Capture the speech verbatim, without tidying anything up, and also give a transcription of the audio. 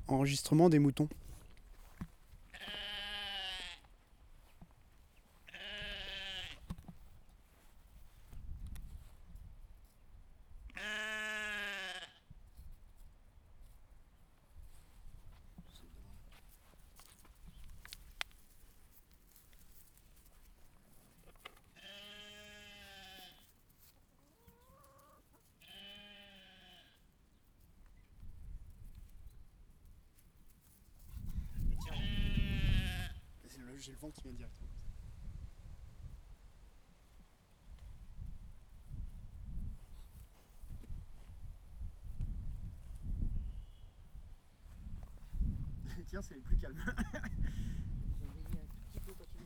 enregistrement des moutons. J'ai le vent qui vient directement. Tiens, c'est les plus calmes. Ils ont veillé un tout petit peu quand tu